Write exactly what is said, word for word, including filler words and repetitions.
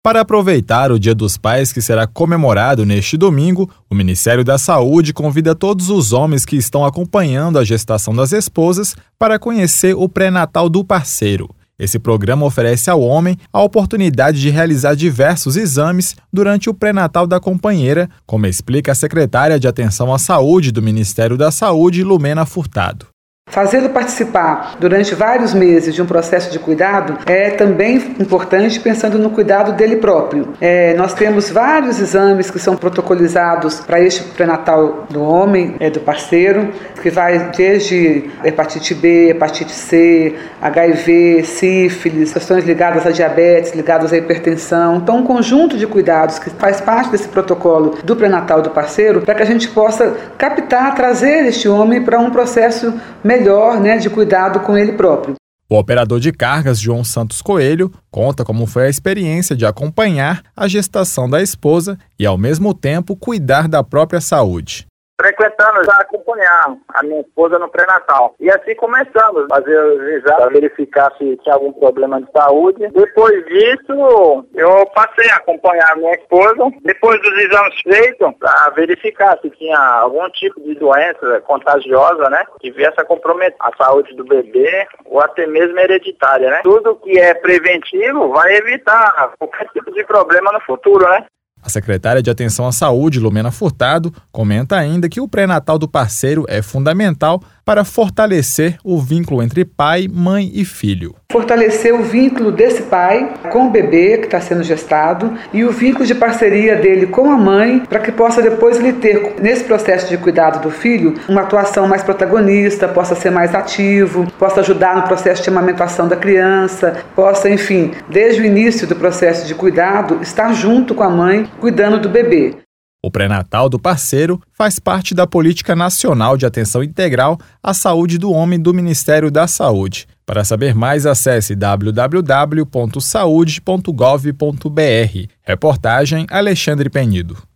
Para aproveitar o Dia dos Pais, que será comemorado neste domingo, o Ministério da Saúde convida todos os homens que estão acompanhando a gestação das esposas para conhecer o pré-natal do parceiro. Esse programa oferece ao homem a oportunidade de realizar diversos exames durante o pré-natal da companheira, como explica a secretária de Atenção à Saúde do Ministério da Saúde, Lumena Furtado. Fazê-lo participar durante vários meses de um processo de cuidado é também importante, pensando no cuidado dele próprio. É, nós temos vários exames que são protocolizados para este pré-natal do homem, é, do parceiro, que vai desde hepatite B, hepatite C, H I V, sífilis, questões ligadas à diabetes, ligadas à hipertensão. Então, um conjunto de cuidados que faz parte desse protocolo do pré-natal do parceiro, para que a gente possa captar, trazer este homem para um processo melhor, né, de cuidado com ele próprio. O operador de cargas, João Santos Coelho, conta como foi a experiência de acompanhar a gestação da esposa e, ao mesmo tempo, cuidar da própria saúde. Frequentando já acompanhar a minha esposa no pré-natal. E assim começamos a fazer os exames, verificar se tinha algum problema de saúde. Depois disso, eu passei a acompanhar a minha esposa. Depois dos exames feitos, para verificar se tinha algum tipo de doença contagiosa, né? Que viesse a comprometer a saúde do bebê ou até mesmo hereditária, né? Tudo que é preventivo vai evitar qualquer tipo de problema no futuro, né? A secretária de Atenção à Saúde, Lumena Furtado, comenta ainda que o pré-natal do parceiro é fundamental para fortalecer o vínculo entre pai, mãe e filho. Fortalecer o vínculo desse pai com o bebê que está sendo gestado e o vínculo de parceria dele com a mãe, para que possa depois ele ter, nesse processo de cuidado do filho, uma atuação mais protagonista, possa ser mais ativo, possa ajudar no processo de amamentação da criança, possa, enfim, desde o início do processo de cuidado, estar junto com a mãe, cuidando do bebê. O pré-natal do parceiro faz parte da Política Nacional de Atenção Integral à Saúde do Homem do Ministério da Saúde. Para saber mais, acesse w w w ponto saude ponto gov ponto b r. Reportagem Alexandre Penido.